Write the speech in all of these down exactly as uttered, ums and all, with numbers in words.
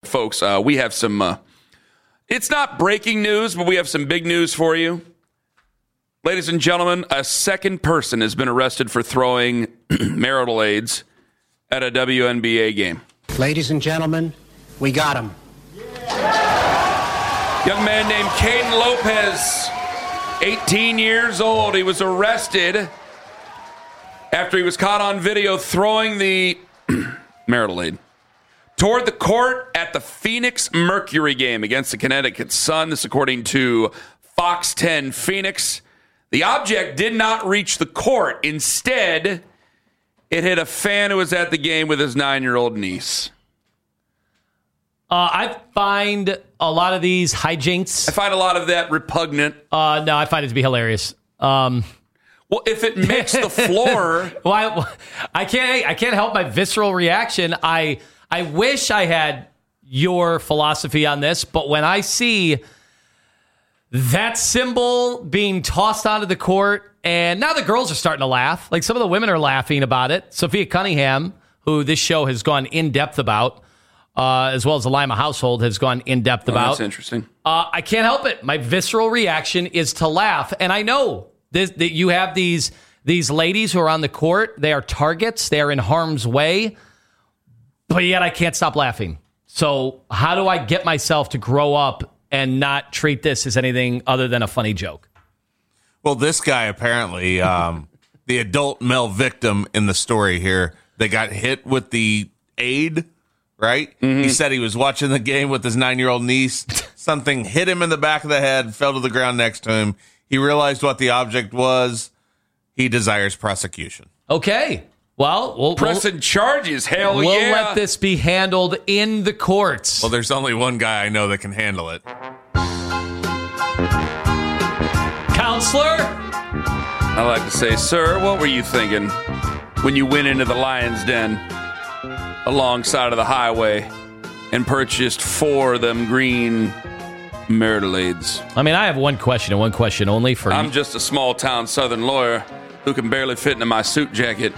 folks, uh, we have some, uh, it's not breaking news, but we have some big news for you. Ladies and gentlemen, a second person has been arrested for throwing marital aids at a W N B A game. Ladies and gentlemen, we got him. Young man named Caden Lopez, eighteen years old. He was arrested after he was caught on video throwing the marital aid toward the court at the Phoenix Mercury game against the Connecticut Sun. This according to Fox ten Phoenix. The object did not reach the court. Instead, it hit a fan who was at the game with his nine-year-old niece. Uh, I find a lot of these hijinks. I find a lot of that repugnant. Uh, no, I find it to be hilarious. Um, well, if it makes the floor, well, I, I can't. I can't help my visceral reaction. I I wish I had your philosophy on this, but when I see that symbol being tossed onto the court, and now the girls are starting to laugh. Like some of the women are laughing about it. Sophia Cunningham, who this show has gone in depth about. Uh, as well as the Lima household has gone in depth oh, about. That's interesting. Uh, I can't help it. My visceral reaction is to laugh, and I know this, that you have these these ladies who are on the court. They are targets. They are in harm's way, but yet I can't stop laughing. So how do I get myself to grow up and not treat this as anything other than a funny joke? Well, this guy apparently, um, the adult male victim in the story here, they got hit with the aid. Right? Mm-hmm. He said he was watching the game with his nine-year-old niece. Something hit him in the back of the head, fell to the ground next to him. He realized what the object was. He desires prosecution. Okay. Well, we'll pressing we'll, charges. Hell we'll yeah. We'll let this be handled in the courts. Well, there's only one guy I know that can handle it. Counselor? I like to say, sir, what were you thinking when you went into the lion's den alongside of the highway and purchased four of them green marital aids? I mean, I have one question and one question only for I'm you. just a small-town southern lawyer who can barely fit into my suit jacket.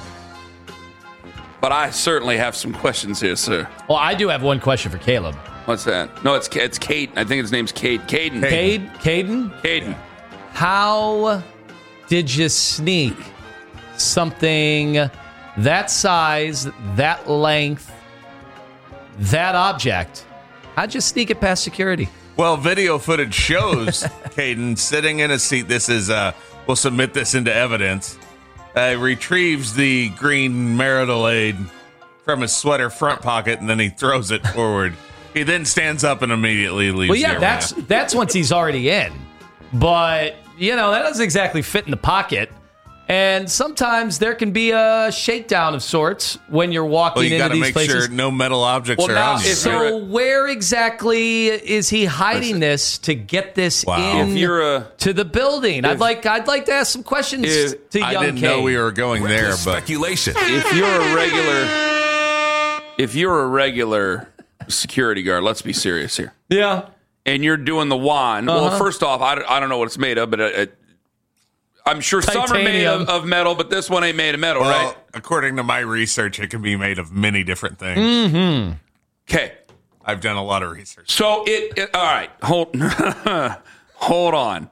But I certainly have some questions here, sir. Well, I do have one question for Caleb. What's that? No, it's it's Kate. I think his name's Kate. Caden. Cade? Caden? Caden. How did you sneak something that size, that length, that object? How'd you sneak it past security? Well, video footage shows Caden sitting in a seat. This is, uh, we'll submit this into evidence. Uh, retrieves the green marital aid from his sweater front pocket, and then he throws it forward. He then stands up and immediately leaves. Well, yeah, the that's that's once he's already in. But, you know, that doesn't exactly fit in the pocket. And sometimes there can be a shakedown of sorts when you're walking well, you into gotta these make places. Sure no metal objects well, around now, you. So right? where exactly is he hiding this to get this wow. in if you're a, to the building? if, I'd like I'd like to ask some questions if, to young I didn't Kate. know we were going there, but speculation. If you're a regular, if you're a regular security guard, let's be serious here. Yeah. And you're doing the wand. Uh-huh. Well, first off, I, I don't know what it's made of, but it, it, I'm sure Titanium. some are made of, of metal, but this one ain't made of metal, well, right? according to my research, it can be made of many different things. Mm-hmm. Okay. I've done a lot of research. So it, it all right, hold hold on.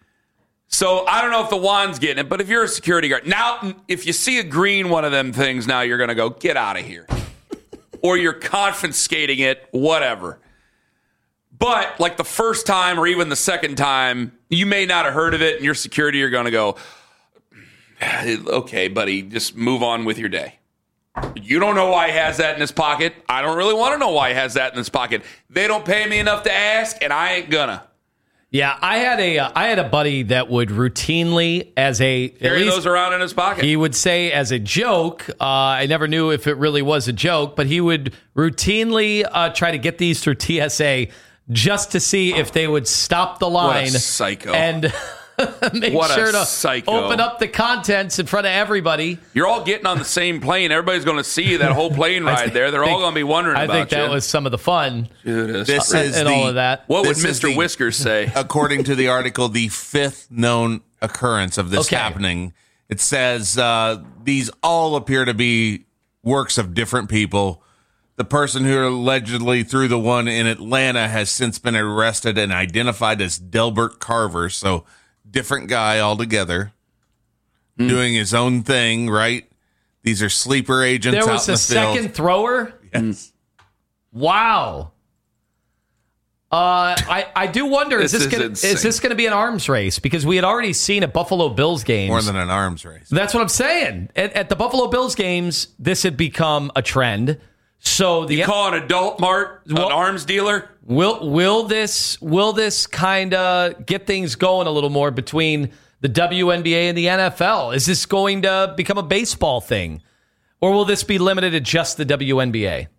So I don't know if the wand's getting it, but if you're a security guard, now if you see a green one of them things, now you're going to go, get out of here. Or you're confiscating it, whatever. But like the first time or even the second time, you may not have heard of it, and your security are going to go, okay, buddy, just move on with your day. You don't know why he has that in his pocket. I don't really want to know why he has that in his pocket. They don't pay me enough to ask, and I ain't gonna. Yeah, I had a uh, I had a buddy that would routinely, as a carry those around in his pocket. He would say as a joke. Uh, I never knew if it really was a joke, but he would routinely uh, try to get these through T S A just to see if they would stop the line. What a psycho. And make what sure a to psycho. open up the contents in front of everybody. You're all getting on the same plane. Everybody's going to see that whole plane ride think, there. They're all going to be wondering I about think that you. was some of the fun. Judas. This is and the, all of that. What would this is Mister the- Whiskers say? According to the article, the fifth known occurrence of this Okay. happening. It says uh, these all appear to be works of different people. The person who allegedly threw the one in Atlanta has since been arrested and identified as Delbert Carver. So different guy altogether, mm. doing his own thing, right? These are sleeper agents there out was in a the field. second thrower? Yes. Wow. Uh, I, I do wonder, This is this is gonna, insane. is this going to be an arms race? Because we had already seen at Buffalo Bills games. More than an arms race. That's what I'm saying. At, at the Buffalo Bills games, this had become a trend. So the You call an adult mart Well- an arms dealer? will will this will this kind of get things going a little more between the W N B A and the N F L? Is this going to become a baseball thing, or will this be limited to just the W N B A?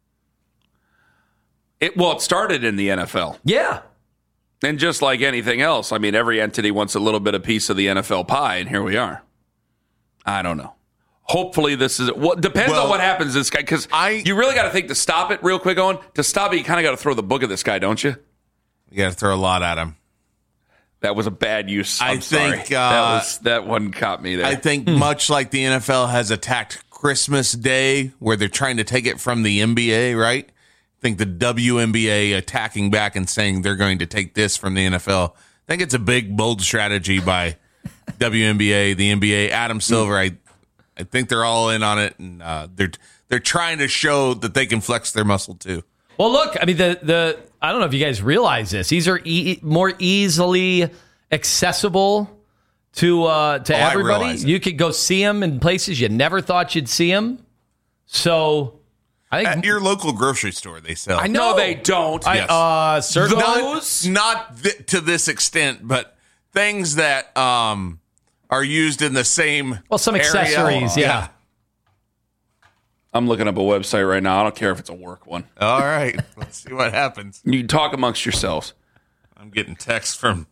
It, well, it started in the N F L. Yeah. And just like anything else, I mean, every entity wants a little bit of piece of the N F L pie, and here we are. I don't know. Hopefully this is well, depends Well, on what happens to this guy, because I- you really got to think to stop it real quick, Owen. To stop it, you kind of got to throw the book at this guy, don't you? You got to throw a lot at him. That was a bad use. I'm I think, sorry. uh, that was that one caught me there. I think much like the N F L has attacked Christmas Day, where they're trying to take it from the N B A, right? I think the W N B A attacking back and saying they're going to take this from the N F L. I think it's a big, bold strategy by W N B A, the N B A, Adam Silver. I, I think they're all in on it, and uh, they're they're trying to show that they can flex their muscle too. Well, look, I mean, the the I don't know if you guys realize this. These are e- more easily accessible to uh, to Oh, I everybody. realize it. You could go see them in places you never thought you'd see them. So, I think At your local grocery store, they sell. I know no, they don't. I, Yes. uh, certain Those- not not th- to this extent, but things that um are used in the same. well, some area. accessories, yeah. I'm looking up a website right now. I don't care if it's a work one. All right, let's see what happens. You can talk amongst yourselves. I'm getting texts from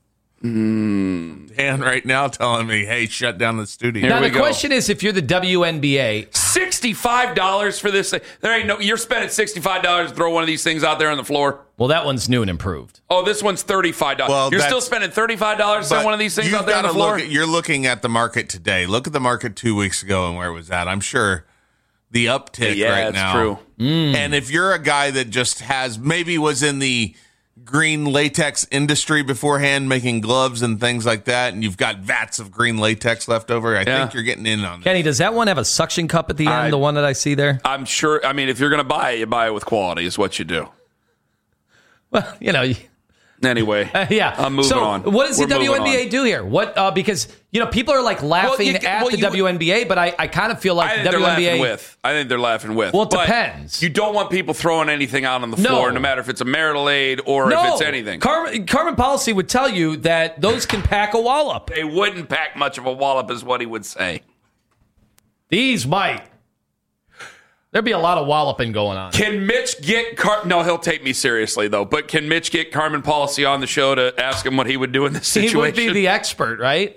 Dan right now telling me, "Hey, shut down the studio." Here Now we the go. question is, if you're the W N B A, sixty-five dollars for this thing. There ain't no. You're spending sixty-five dollars to throw one of these things out there on the floor. well, that one's new and improved. Oh, this one's thirty-five dollars. Well, you're that's- still spending thirty-five dollars on But one of these things you've out there on the gotta floor. look at- you're looking at the market today. Look at the market two weeks ago and where it was at. I'm sure the uptick Yeah, right that's now. true. And if you're a guy that just has maybe was in the green latex industry beforehand, making gloves and things like that, and you've got vats of green latex left over, I Yeah. think you're getting in on it. Kenny, does that one have a suction cup at the end? I- the one that I see there? I'm sure. I mean, if you're going to buy it, you buy it with quality. Is what you do. Well, you know. you- Anyway, Uh, yeah. I'm moving so on. what does We're the W N B A moving on. do here? What uh, because you know people are like laughing you- at well, the you- W N B A, but I, I kind of feel like I the think they're W N B A. laughing with. I think they're laughing with. Well, it But depends. You don't want people throwing anything out on the No. floor, no matter if it's a marital aid or no, if it's anything. Carmen, Carmen policy would tell you that those can pack a wallop. They wouldn't pack much of a wallop, is what he would say. These might. There'd be a lot of walloping going on. Can Mitch get Car- no? He'll take me seriously though. But can Mitch get Carmen Policy on the show to ask him what he would do in this He situation? would be the expert, right?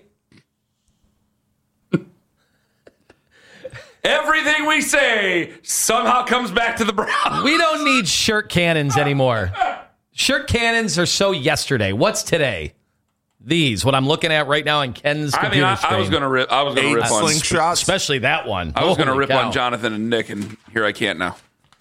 Everything we say somehow comes back to the Browns. We don't need shirt cannons anymore. Shirt cannons are so yesterday. What's today? These, what I'm looking at right now on Ken's I computer mean, I, screen. I was going to rip. I was going Eight to rip on. slingshots. Especially that one. I was going to Holy rip cow. on Jonathan and Nick, and here I can't now.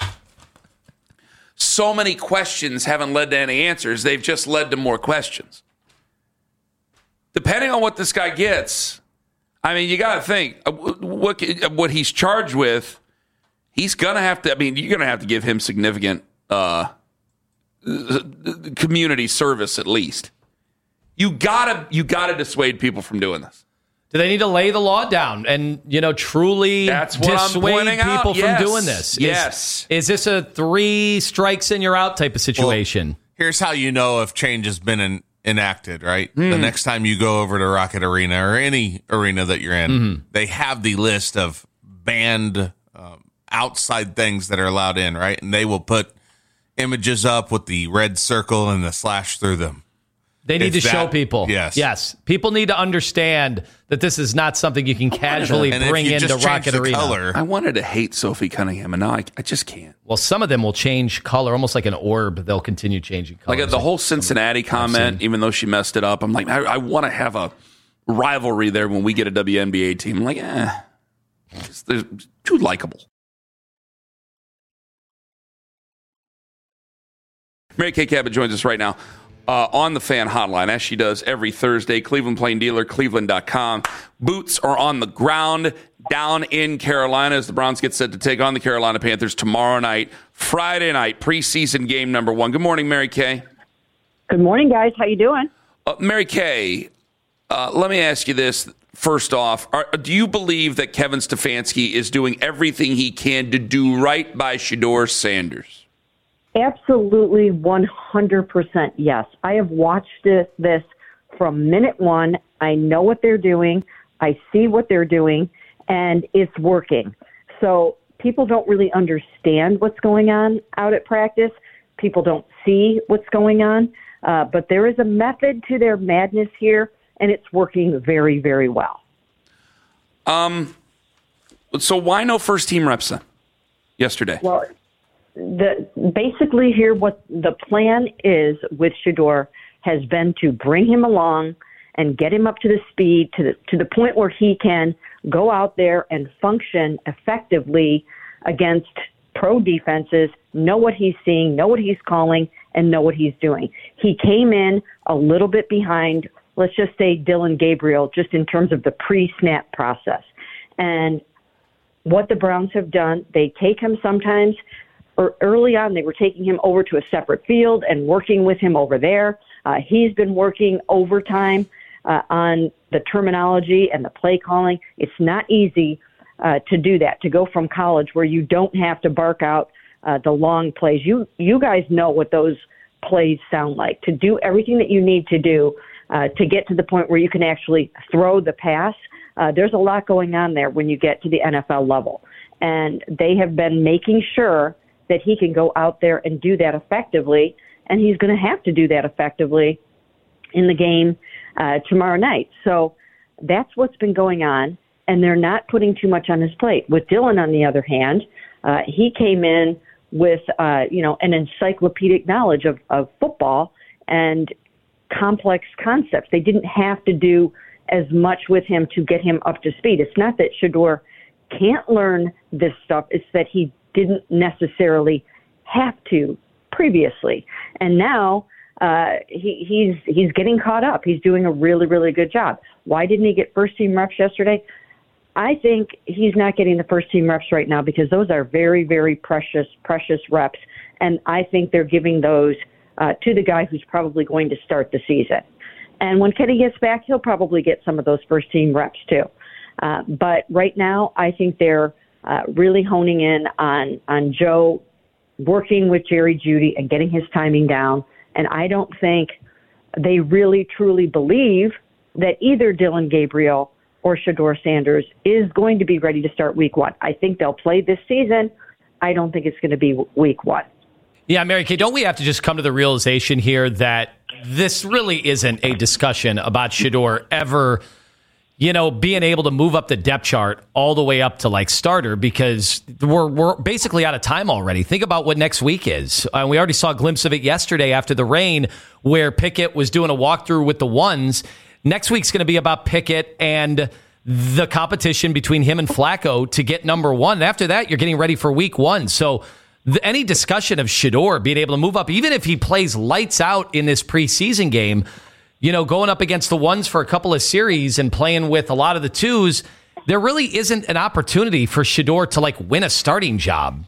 So many questions haven't led to any answers. They've just led to more questions. Depending on what this guy gets, I mean, you got to think uh, what what he's charged with. He's gonna have to. I mean, you're gonna have to give him significant uh, community service at least. You gotta you gotta dissuade people from doing this. Do they need to lay the law down and, you know, truly That's what I'm dissuade pointing out. people Yes. from doing this? Is- Yes. Is, this a three strikes and you're out type of situation? Here's how you know if change has been en- enacted, right? Hmm. The next time you go over to Rocket Arena or any arena that you're in, Mm-hmm. they have the list of banned um, outside things that are allowed in, right? And they will put images up with the red circle and the slash through them. They need If to show that- people. yes. Yes. People need to understand that this is not something you can casually And if bring you into just change Rocket the Arena. color, I wanted to hate Sophie Cunningham, and now I, I just can't. Well, some of them will change color, almost like an orb. They'll continue changing colors. Like the whole Cincinnati comment, even though she messed it up, I'm like, I, I want to have a rivalry there when we get a W N B A team. I'm like, eh, it's, they're too likable. Mary Kay Cabot joins us right now uh, on the Fan Hotline, as she does every Thursday. Cleveland Plain Dealer, cleveland dot com. Boots are on the ground down in Carolina as the Browns get set to take on the Carolina Panthers tomorrow night, Friday night, preseason game number one. Good morning, Mary Kay. Good morning, guys. How you doing? Uh, Mary Kay, uh, let me ask you this. First off, are, do you believe that Kevin Stefanski is doing everything he can to do right by Shedeur Sanders? Absolutely, one hundred percent yes. I have watched this, this from minute one. I know what they're doing. I see what they're doing, and it's working. So people don't really understand what's going on out at practice. People don't see what's going on. Uh, but there is a method to their madness here, and it's working very, very well. Um. So why no first-team reps then yesterday? Well, the basically here what the plan is with Shedeur has been to bring him along and get him up to the speed to the to the point where he can go out there and function effectively against pro defenses, know what he's seeing, know what he's calling, and know what he's doing. He came in a little bit behind, let's just say Dillon Gabriel, just in terms of the pre-snap process. And what the Browns have done, they take him sometimes, or early on they were taking him over to a separate field and working with him over there. Uh, he's been working overtime uh, on the terminology and the play calling. It's not easy uh, to do that, to go from college where you don't have to bark out uh, the long plays. You you guys know what those plays sound like, to do everything that you need to do uh, to get to the point where you can actually throw the pass. Uh, there's a lot going on there when you get to the N F L level. And they have been making sure that he can go out there and do that effectively, and he's going to have to do that effectively in the game uh, tomorrow night. So that's what's been going on, and they're not putting too much on his plate. With Dillon, on the other hand, uh, he came in with uh, you know an encyclopedic knowledge of, of football and complex concepts. They didn't have to do as much with him to get him up to speed. It's not that Shedeur can't learn this stuff. It's that he didn't necessarily have to previously. And now uh, he, he's he's getting caught up. He's doing a really, really good job. Why didn't he get first-team reps yesterday? I think he's not getting the first-team reps right now because those are very, very precious, precious reps. And I think they're giving those uh, to the guy who's probably going to start the season. And when Kenny gets back, he'll probably get some of those first-team reps too. Uh, but right now, I think they're uh, really honing in on, on Joe working with Jerry Jeudy and getting his timing down. And I don't think they really, truly believe that either Dillon Gabriel or Shedeur Sanders is going to be ready to start week one. I think they'll play this season. I don't think it's going to be week one. Yeah, Mary Kay, don't we have to just come to the realization here that this really isn't a discussion about Shedeur ever, you know, being able to move up the depth chart all the way up to like starter, because we're we're basically out of time already. Think about what next week is. Uh, we already saw a glimpse of it yesterday after the rain where Pickett was doing a walkthrough with the ones. Next week's going to be about Pickett and the competition between him and Flacco to get number one. And after that, you're getting ready for week one. So the, any discussion of Shedeur being able to move up, even if he plays lights out in this preseason game, you know, going up against the ones for a couple of series and playing with a lot of the twos, there really isn't an opportunity for Shedeur to like win a starting job.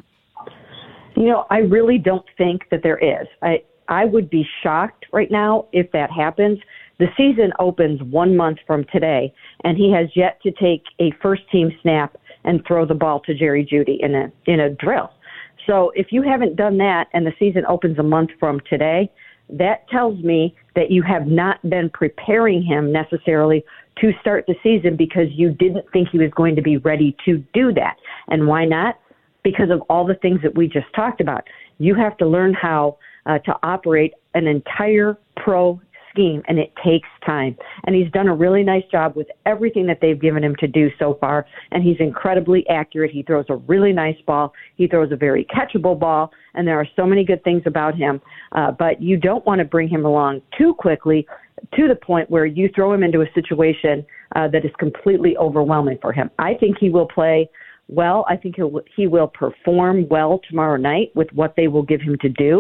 You know, I really don't think that there is. I, I would be shocked right now if that happens. The season opens one month from today, and he has yet to take a first-team snap and throw the ball to Jerry Jeudy in a in a drill. So if you haven't done that and the season opens a month from today, that tells me that you have not been preparing him necessarily to start the season because you didn't think he was going to be ready to do that. And why not? Because of all the things that we just talked about. You have to learn how uh, to operate an entire pro scheme, and it takes time. And he's done a really nice job with everything that they've given him to do so far, and he's incredibly accurate. He throws a really nice ball. He throws a very catchable ball, and there are so many good things about him. Uh, but you don't want to bring him along too quickly to the point where you throw him into a situation uh, that is completely overwhelming for him. I think he will play well. I think he'll, he will perform well tomorrow night with what they will give him to do.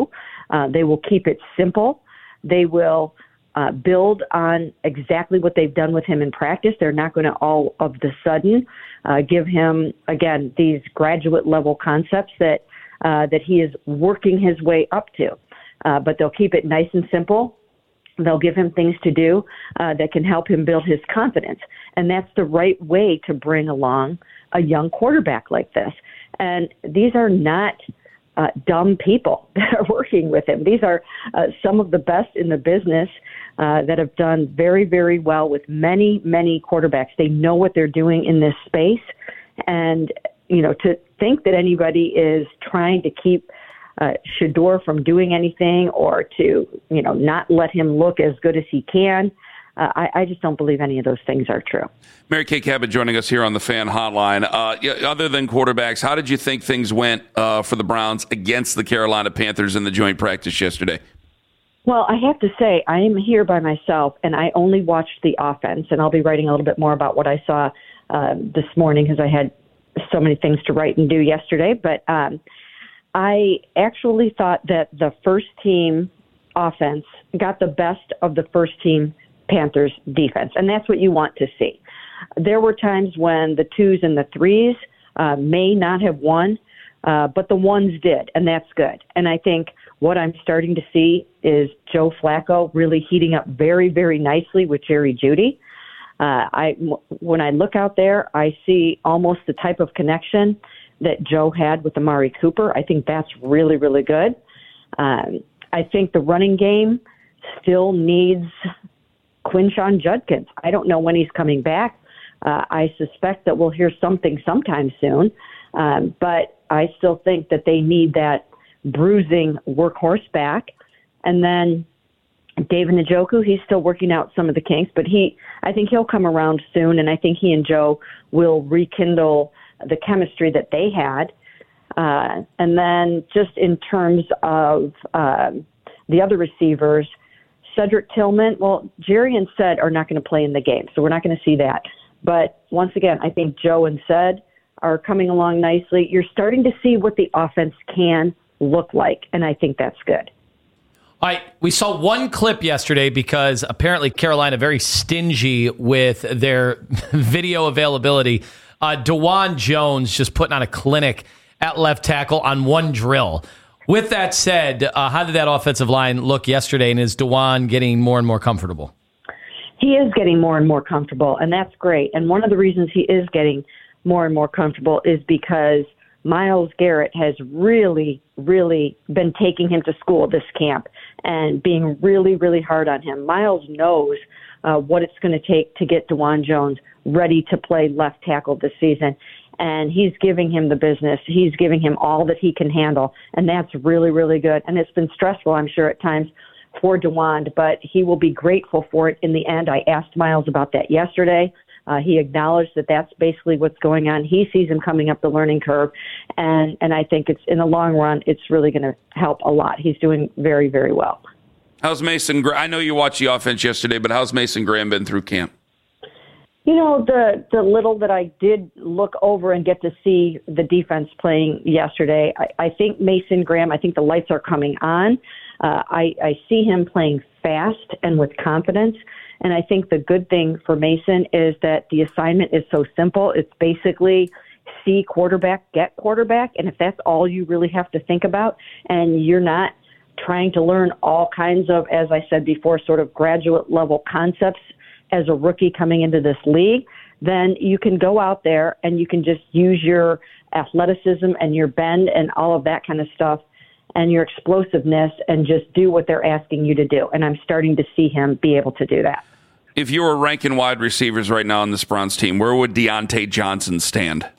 Uh, they will keep it simple. They will uh, build on exactly what they've done with him in practice. They're not going to all of the sudden uh, give him, again, these graduate level concepts that uh, that he is working his way up to. Uh, but they'll keep it nice and simple. They'll give him things to do uh, that can help him build his confidence. And that's the right way to bring along a young quarterback like this. And these are not uh, dumb people that are working with him. These are uh, some of the best in the business uh, that have done very, very well with many, many quarterbacks. They know what they're doing in this space. And, you know, to think that anybody is trying to keep Uh, Shedeur from doing anything or to, you know, not let him look as good as he can. Uh, I, I just don't believe any of those things are true. Mary Kay Cabot joining us here on the Fan Hotline. Uh, yeah, other than quarterbacks, how did you think things went uh, for the Browns against the Carolina Panthers in the joint practice yesterday? Well, I have to say, I am here by myself, and I only watched the offense, and I'll be writing a little bit more about what I saw uh, this morning because I had so many things to write and do yesterday. But um I actually thought that the first team offense got the best of the first team Panthers defense, and that's what you want to see. There were times when the twos and the threes uh, may not have won, uh, but the ones did, and that's good. And I think what I'm starting to see is Joe Flacco really heating up very, very nicely with Jerry Jeudy. Uh, I, when I look out there, I see almost the type of connection that Joe had with Amari Cooper. I think that's really, really good. Um, I think the running game still needs Quinshon Judkins. I don't know when he's coming back. Uh, I suspect that we'll hear something sometime soon. Um, but I still think that they need that bruising workhorse back. And then David Njoku, he's still working out some of the kinks, but he, I think he'll come around soon. And I think he and Joe will rekindle the chemistry that they had. Uh, and then just in terms of um, the other receivers, Cedric Tillman, well, Jerry and Ced are not going to play in the game, so we're not going to see that. But once again, I think Joe and Ced are coming along nicely. You're starting to see what the offense can look like, and I think that's good. All right, we saw one clip yesterday because apparently Carolina very stingy with their video availability. Uh, DeJuan Jones just putting on a clinic at left tackle on one drill. With that said, uh, how did that offensive line look yesterday, and is DeJuan getting more and more comfortable? He is getting more and more comfortable, and that's great. And one of the reasons he is getting more and more comfortable is because Myles Garrett has really, really been taking him to school this camp and being really, really hard on him. Myles knows uh, what it's going to take to get DeJuan Jones ready to play left tackle this season. And he's giving him the business. He's giving him all that he can handle. And that's really, really good. And it's been stressful, I'm sure, at times for DeJuan, but he will be grateful for it in the end. I asked Myles about that yesterday. Uh, he acknowledged that that's basically what's going on. He sees him coming up the learning curve. And, and I think it's in the long run, it's really going to help a lot. He's doing very, very well. How's Mason Graham? I know you watched the offense yesterday, but how's Mason Graham been through camp? You know, the the little that I did look over and get to see the defense playing yesterday, I, I think Mason Graham, I think the lights are coming on. Uh, I, I see him playing fast and with confidence. And I think the good thing for Mason is that the assignment is so simple. It's basically see quarterback, get quarterback. And if that's all you really have to think about, and you're not trying to learn all kinds of, as I said before, sort of graduate level concepts as a rookie coming into this league, then you can go out there and you can just use your athleticism and your bend and all of that kind of stuff and your explosiveness and just do what they're asking you to do. And I'm starting to see him be able to do that. If you were ranking wide receivers right now on this Browns team, where would Deontay Johnson stand?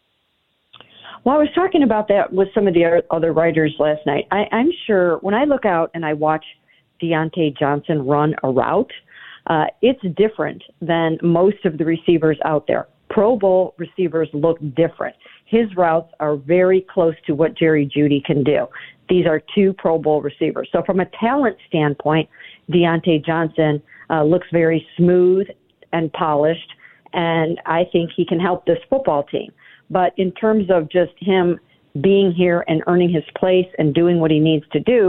Well, I was talking about that with some of the other writers last night. I, I'm sure when I look out and I watch Deontay Johnson run a route, uh, it's different than most of the receivers out there. Pro Bowl receivers look different. His routes are very close to what Jerry Jeudy can do. These are two Pro Bowl receivers. So from a talent standpoint, Deontay Johnson uh, looks very smooth and polished, and I think he can help this football team. But in terms of just him being here and earning his place and doing what he needs to do,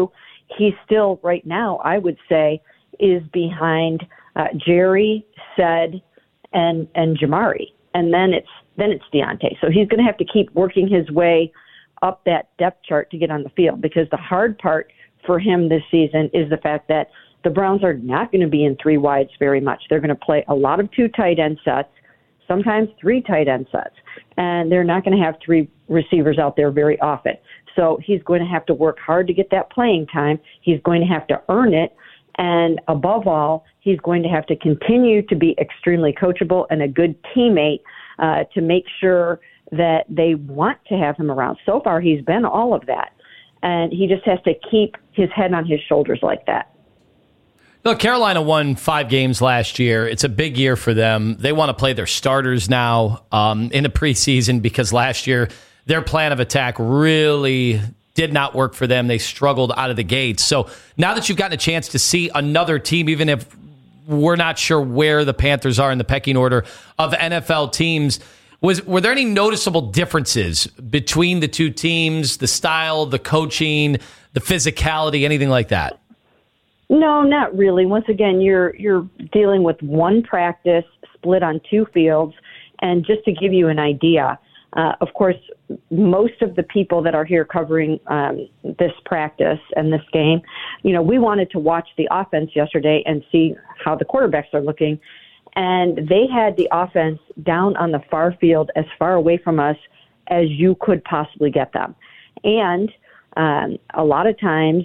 he still, right now, I would say, is behind uh, Jerry, Sed, and and Jamari, and then it's then it's Deontay. So he's going to have to keep working his way up that depth chart to get on the field, because the hard part for him this season is the fact that the Browns are not going to be in three wides very much. They're going to play a lot of two tight end sets, sometimes three tight end sets, and they're not going to have three receivers out there very often. So he's going to have to work hard to get that playing time. He's going to have to earn it. And above all, he's going to have to continue to be extremely coachable and a good teammate uh, to make sure that they want to have him around. So far, he's been all of that. And he just has to keep his head on his shoulders like that. Look, Carolina won five games last year. It's a big year for them. They want to play their starters now um, in the preseason, because last year their plan of attack really did not work for them. They struggled out of the gates. So now that you've gotten a chance to see another team, even if we're not sure where the Panthers are in the pecking order of N F L teams, was were there any noticeable differences between the two teams, the style, the coaching, the physicality, anything like that? No, not really. Once again, you're you're dealing with one practice split on two fields. And just to give you an idea, uh, of course, most of the people that are here covering um, this practice and this game, you know, we wanted to watch the offense yesterday and see how the quarterbacks are looking. And they had the offense down on the far field, as far away from us as you could possibly get them. And um, a lot of times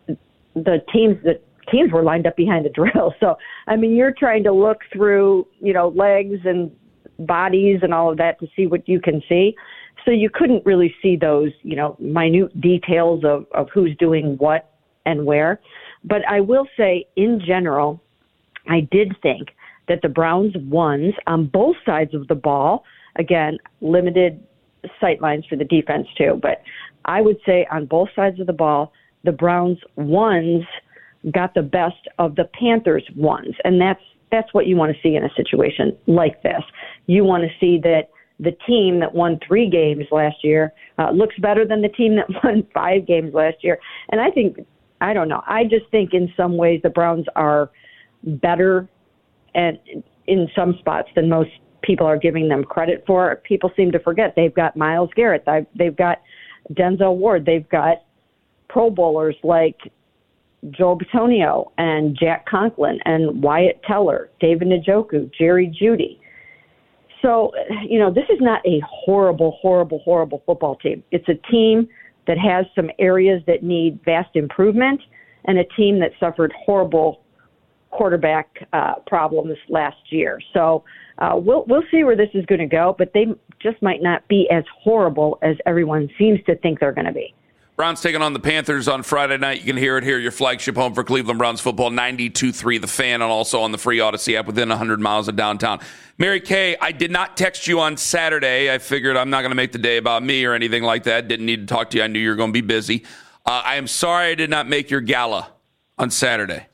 the teams that teams were lined up behind the drill. So, I mean, you're trying to look through, you know, legs and bodies and all of that to see what you can see. So you couldn't really see those, you know, minute details of, of who's doing what and where. But I will say, in general, I did think that the Browns ones on both sides of the ball, again, limited sight lines for the defense too, but I would say on both sides of the ball, the Browns ones got the best of the Panthers ones. And that's that's what you want to see in a situation like this. You want to see that the team that won three games last year uh, looks better than the team that won five games last year. And I think, I don't know, I just think in some ways the Browns are better and in some spots than most people are giving them credit for. People seem to forget they've got Myles Garrett, they've got Denzel Ward, they've got Pro Bowlers like Joe Bitonio and Jack Conklin and Wyatt Teller, David Njoku, Jerry Jeudy. So, you know, this is not a horrible, horrible, horrible football team. It's a team that has some areas that need vast improvement, and a team that suffered horrible quarterback uh, problems last year. So uh, we'll we'll see where this is going to go, but they just might not be as horrible as everyone seems to think they're going to be. Browns taking on the Panthers on Friday night. You can hear it here, your flagship home for Cleveland Browns football, ninety-two point three The Fan, and also on the free Odyssey app within one hundred miles of downtown. Mary Kay, I did not text you on Saturday. I figured I'm not going to make the day about me or anything like that. Didn't need to talk to you. I knew you were going to be busy. Uh, I am sorry I did not make your gala on Saturday.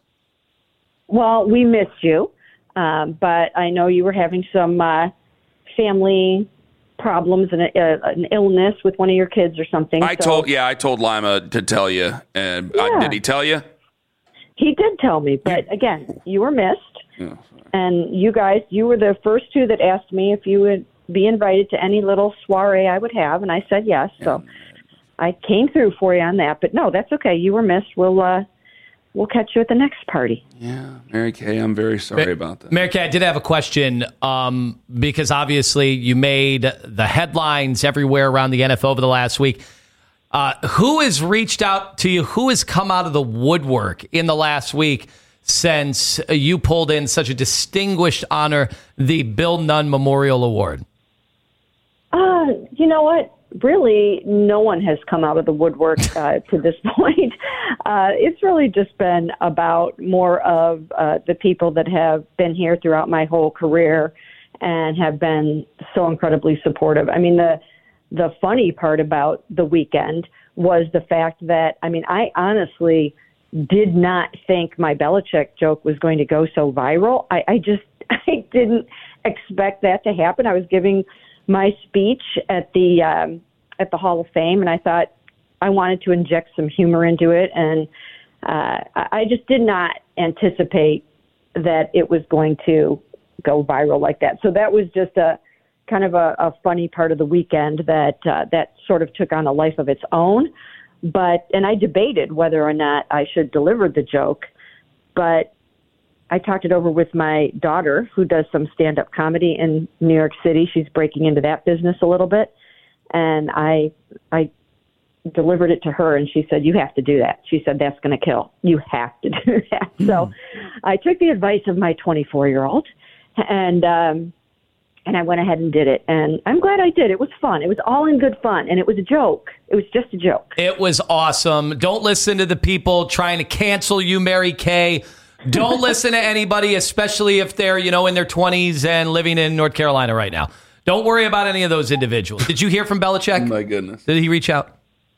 Well, we missed you, um, but I know you were having some uh, family problems and a, a, an illness with one of your kids or something. I so. told, yeah, I told Lima to tell you. And yeah. uh, did he tell you? He did tell me, but again, you were missed. Yeah. And you guys, you were the first two that asked me if you would be invited to any little soiree I would have, and I said yes. Yeah. So I came through for you on that. But no, that's okay. You were missed. We'll uh, we'll catch you at the next party. Yeah, Mary Kay, I'm very sorry Ma- about that. Mary Kay, I did have a question um, because obviously you made the headlines everywhere around the N F L over the last week. Uh, who has reached out to you? Who has come out of the woodwork in the last week since you pulled in such a distinguished honor, the Bill Nunn Memorial Award? Uh, you know what? Really, no one has come out of the woodwork uh, to this point. Uh, it's really just been about more of uh, the people that have been here throughout my whole career and have been so incredibly supportive. I mean, the the funny part about the weekend was the fact that, I mean, I honestly did not think my Belichick joke was going to go so viral. I, I just, I didn't expect that to happen. I was giving my speech at the um, at the Hall of Fame, and I thought I wanted to inject some humor into it. And uh, I I just did not anticipate that it was going to go viral like that. So that was just a kind of a, a funny part of the weekend that uh, that sort of took on a life of its own. But and I debated whether or not I should deliver the joke, but I talked it over with my daughter, who does some stand-up comedy in New York City. She's breaking into that business a little bit, and I I delivered it to her, and she said, "You have to do that." She said, "That's going to kill. You have to do that." Mm. So I took the advice of my twenty-four-year-old, and um, and I went ahead and did it. And I'm glad I did. It was fun. It was all in good fun, and it was a joke. It was just a joke. It was awesome. Don't listen to the people trying to cancel you, Mary Kay. Don't listen to anybody, especially if they're, you know, in their twenties and living in North Carolina right now. Don't worry about any of those individuals. Did you hear from Belichick? Oh my goodness. Did he reach out?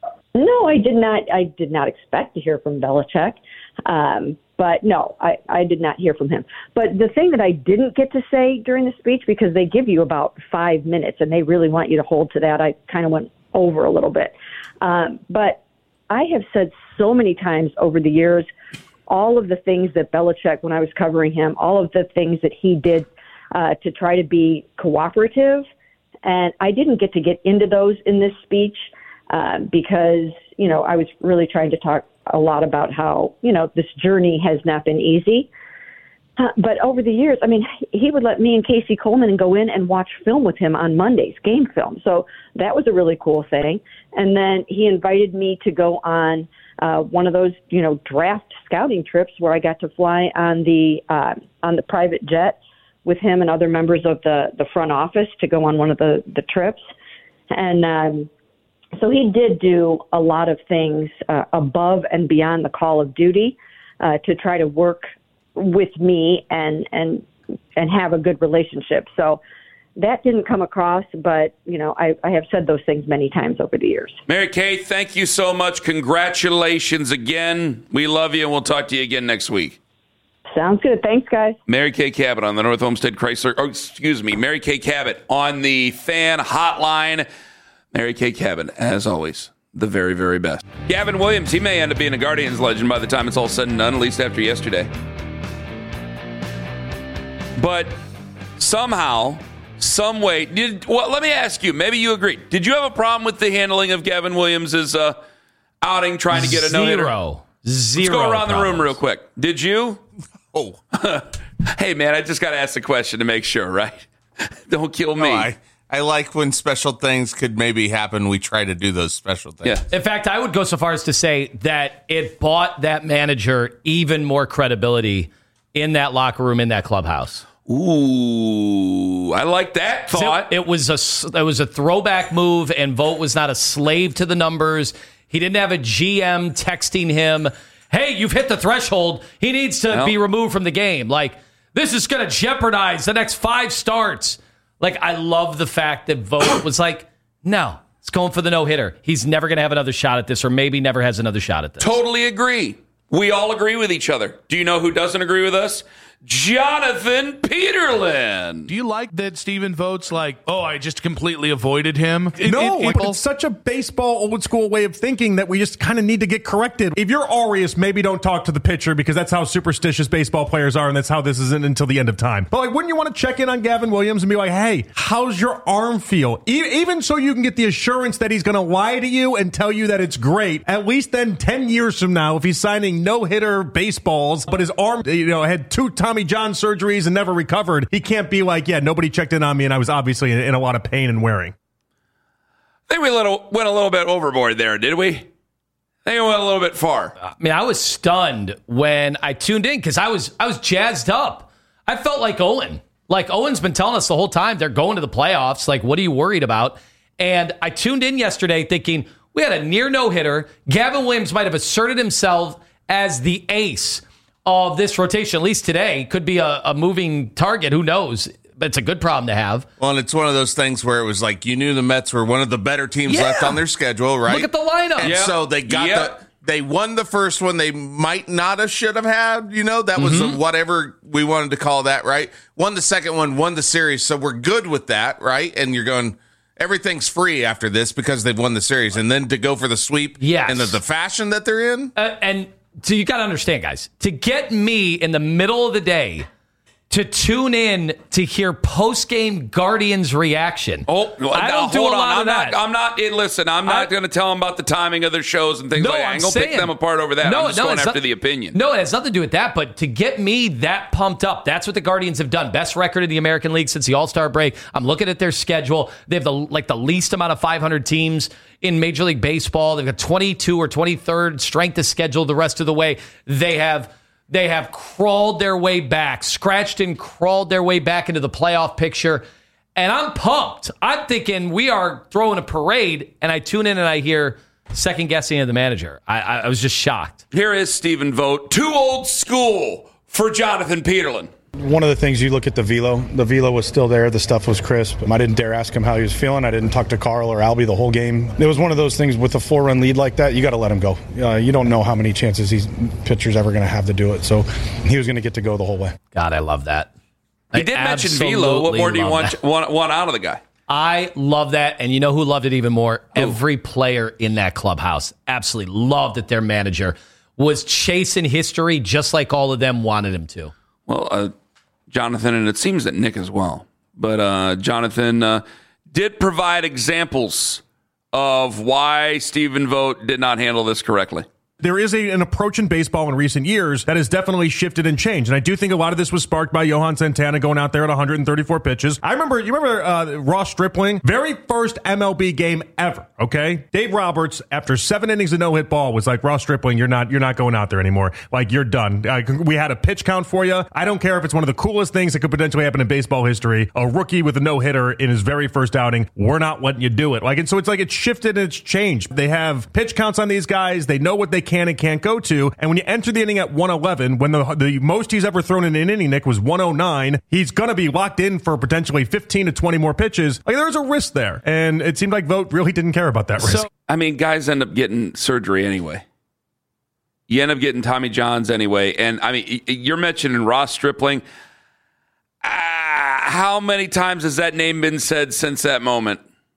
No, I did not. I did not expect to hear from Belichick. Um, but no, I, I did not hear from him. But the thing that I didn't get to say during the speech, because they give you about five minutes and they really want you to hold to that, I kind of went over a little bit. Um, but I have said so many times over the years, all of the things that Belichick, when I was covering him, all of the things that he did uh, to try to be cooperative. And I didn't get to get into those in this speech uh, because, you know, I was really trying to talk a lot about how, you know, this journey has not been easy. Uh, but over the years, I mean, he would let me and Casey Coleman go in and watch film with him on Mondays, game film. So that was a really cool thing. And then he invited me to go on uh, one of those, you know, draft scouting trips where I got to fly on the uh, on the private jet with him and other members of the, the front office to go on one of the, the trips. And um, so he did do a lot of things uh, above and beyond the call of duty uh, to try to work with me and and and have a good relationship. So that didn't come across, but you know, I, I have said those things many times over the years. Mary Kay, thank you so much. Congratulations again. We love you, and we'll talk to you again next week. Sounds good. Thanks, guys. Mary Kay Cabot on the North Olmsted Chrysler. Oh, excuse me, Mary Kay Cabot on the fan hotline. Mary Kay Cabot, as always, the very, very best. Gavin Williams, he may end up being a Guardians legend by the time it's all said and done, at least after yesterday. But somehow, some way, did well, let me ask you, maybe you agree. Did you have a problem with the handling of Gavin Williams' uh, outing trying to get a no-hitter? Zero. Zero. Let's go around problems. the room real quick. Did you? Oh. Hey, man, I just got to ask the question to make sure, right? Don't kill me. No, I, I like when special things could maybe happen. We try to do those special things. Yeah. In fact, I would go so far as to say that it bought that manager even more credibility in that locker room, in that clubhouse. Ooh, I like that thought. It, it was a it was a throwback move, and Vogt was not a slave to the numbers. He didn't have a G M texting him, "Hey, you've hit the threshold. He needs to Well, be removed from the game." Like, this is going to jeopardize the next five starts. Like, I love the fact that Vogt was like, "No, it's going for the no hitter. He's never going to have another shot at this, or maybe never has another shot at this." Totally agree. We all agree with each other. Do you know who doesn't agree with us? Jonathan Peterlin. Do you like that Stephen Vogt's like, oh, I just completely avoided him? No, It- it- but it's such a baseball old school way of thinking that we just kind of need to get corrected. If you're Aureus, maybe don't talk to the pitcher because that's how superstitious baseball players are, and that's how this isn't until the end of time. But like, wouldn't you want to check in on Gavin Williams and be like, hey, how's your arm feel? E- even so you can get the assurance that he's going to lie to you and tell you that it's great. At least then ten years from now, if he's signing no-hitter baseballs, but his arm, you know, had two Tommy John surgeries and never recovered, he can't be like, yeah, nobody checked in on me and I was obviously in, in a lot of pain and wearing. I think we little, went a little bit overboard there, did we? I think we went a little bit far. I mean, I was stunned when I tuned in because I was I was jazzed up. I felt like Owen. Like, Owen's been telling us the whole time they're going to the playoffs. Like, what are you worried about? And I tuned in yesterday thinking we had a near no-hitter. Gavin Williams might have asserted himself as the ace of this rotation, at least today. Could be a, a moving target. Who knows? But it's a good problem to have. Well, and it's one of those things where it was like you knew the Mets were one of the better teams Yeah. left on their schedule, right? Look at the lineup. And Yep. so they got Yep. the they won the first one they might not have should have had, you know, that was Mm-hmm. the, whatever we wanted to call that, right? Won the second one, won the series, so we're good with that, right? And you're going, everything's free after this because they've won the series, and then to go for the sweep Yes. in the, the fashion that they're in. Uh, and so you got to understand, guys, to get me in the middle of the day to tune in to hear post-game Guardians reaction. Oh, well, I don't now, do hold a lot on. of I'm that. Not, I'm not, hey, listen, I'm not going to tell them about the timing of their shows and things No, like that. I I'm ain't going to pick saying- them apart over that. No, I'm just no, going it's after not- the opinion. No, it has nothing to do with that, but to get me that pumped up, that's what the Guardians have done. Best record in the American League since the All-Star break. I'm looking at their schedule. They have the like the least amount of five hundred teams in Major League Baseball. They've got twenty-two or twenty-third strength of schedule the rest of the way. They have They have crawled their way back, scratched and crawled their way back into the playoff picture. And I'm pumped. I'm thinking we are throwing a parade, and I tune in and I hear second guessing of the manager. I, I, I was just shocked. Here is Stephen Vogt, too old school for Jonathan Peterlin. One of the things, you look at the velo. The velo was still there. The stuff was crisp. I didn't dare ask him how he was feeling. I didn't talk to Carl or Albie the whole game. It was one of those things with a four-run lead like that, you got to let him go. Uh, you don't know how many chances these pitchers ever going to have to do it. So he was going to get to go the whole way. God, I love that. He I did mention velo. What more do you want, want, want out of the guy? I love that. And you know who loved it even more? Who? Every player in that clubhouse absolutely loved that their manager was chasing history just like all of them wanted him to. Well, uh, Jonathan, and it seems that Nick as well, but uh, Jonathan uh, did provide examples of why Stephen Vogt did not handle this correctly. There is a, an approach in baseball in recent years that has definitely shifted and changed. And I do think a lot of this was sparked by Johan Santana going out there at one hundred thirty-four pitches. I remember, you remember uh, Ross Stripling? Very first M L B game ever, okay? Dave Roberts, after seven innings of no-hit ball, was like, Ross Stripling, you're not you're not going out there anymore. Like, you're done. Uh, we had a pitch count for you. I don't care if it's one of the coolest things that could potentially happen in baseball history. A rookie with a no-hitter in his very first outing. We're not letting you do it. Like, and so it's like it's shifted and it's changed. They have pitch counts on these guys. They know what they can and can't go to. And when you enter the inning at one eleven, when the the most he's ever thrown in an inning, Nick, was one oh nine, he's going to be locked in for potentially fifteen to twenty more pitches. Like, there's a risk there. And it seemed like Vogt really didn't care about that risk. So, I mean, guys end up getting surgery anyway. You end up getting Tommy Johns anyway. And, I mean, you're mentioning Ross Stripling. Uh, how many times has that name been said since that moment?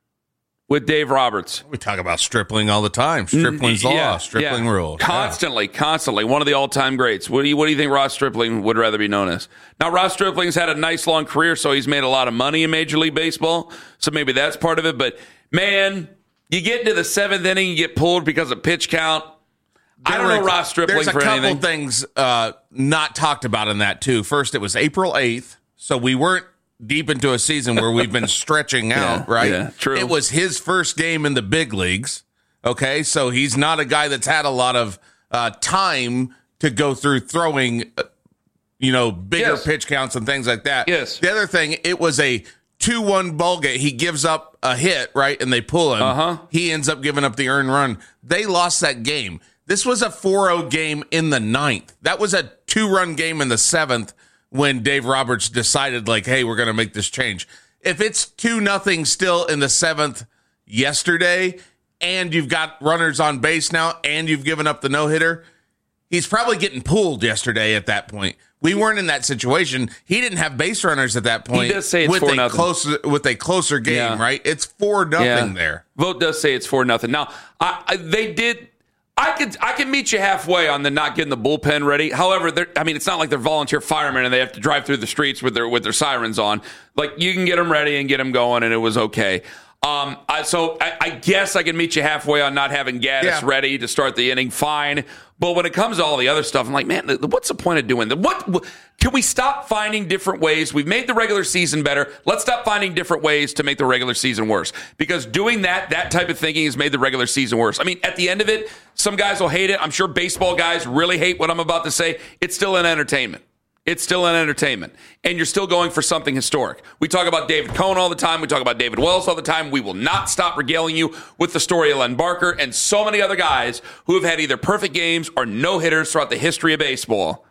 With Dave Roberts. We talk about Stripling all the time. Stripling's law, yeah, Stripling yeah. rule. Constantly, yeah. constantly. One of the all-time greats. What do you what do you think Ross Stripling would rather be known as? Now, Ross Stripling's had a nice long career, so he's made a lot of money in Major League Baseball. So maybe that's part of it. But, man, you get into the seventh inning, you get pulled because of pitch count. There I don't were, know Ross Stripling there's for a couple anything. things uh, not talked about in that, too. First, it was April eighth, so we weren't deep into a season where we've been stretching out, yeah, right? Yeah, true. It was his first game in the big leagues, okay? So he's not a guy that's had a lot of uh, time to go through throwing, uh, you know, bigger yes. pitch counts and things like that. Yes. The other thing, it was a two one ball game. He gives up a hit, right, and they pull him. Uh-huh. He ends up giving up the earned run. They lost that game. This was a four oh game in the ninth. That was a two-run game in the seventh. When Dave Roberts decided, like, hey, we're going to make this change. If it's two nothing still in the seventh yesterday, and you've got runners on base now, and you've given up the no-hitter, he's probably getting pulled yesterday at that point. We weren't in that situation. He didn't have base runners at that point. He does say it's with four a nothing. closer with a closer game, Yeah. right? It's four nothing Yeah. there. Vogt does say it's four nothing. Now, I, I, they did. I could I can meet you halfway on the not getting the bullpen ready. However, I mean, it's not like they're volunteer firemen and they have to drive through the streets with their with their sirens on. Like, you can get them ready and get them going, and it was okay. Um, I, so I, I guess I can meet you halfway on not having Gaddis Yeah. ready to start the inning. Fine. But when it comes to all the other stuff, I'm like, man, what's the point of doing that? What, what can we stop finding different ways? We've made the regular season better. Let's stop finding different ways to make the regular season worse. Because doing that, that type of thinking has made the regular season worse. I mean, at the end of it, some guys will hate it. I'm sure baseball guys really hate what I'm about to say. It's still an entertainment. It's still an entertainment. And you're still going for something historic. We talk about David Cohn all the time. We talk about David Wells all the time. We will not stop regaling you with the story of Len Barker and so many other guys who have had either perfect games or no-hitters throughout the history of baseball.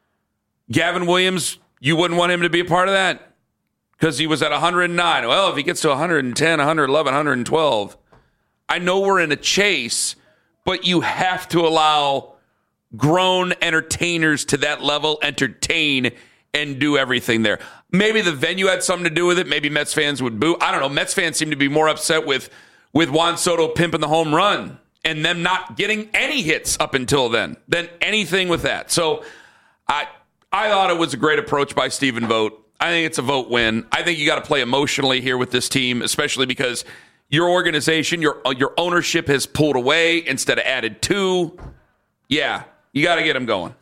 Gavin Williams, you wouldn't want him to be a part of that because he was at one hundred nine. Well, if he gets to one hundred ten, one hundred eleven, one hundred twelve, I know we're in a chase, but you have to allow grown entertainers to that level entertain and do everything there. Maybe the venue had something to do with it. Maybe Mets fans would boo. I don't know. Mets fans seem to be more upset with with Juan Soto pimping the home run and them not getting any hits up until then, than anything with that. So I I thought it was a great approach by Stephen Vogt. I think it's a Vogt win. I think you got to play emotionally here with this team, especially because your organization, your your ownership has pulled away instead of added to. Yeah, you got to get them going.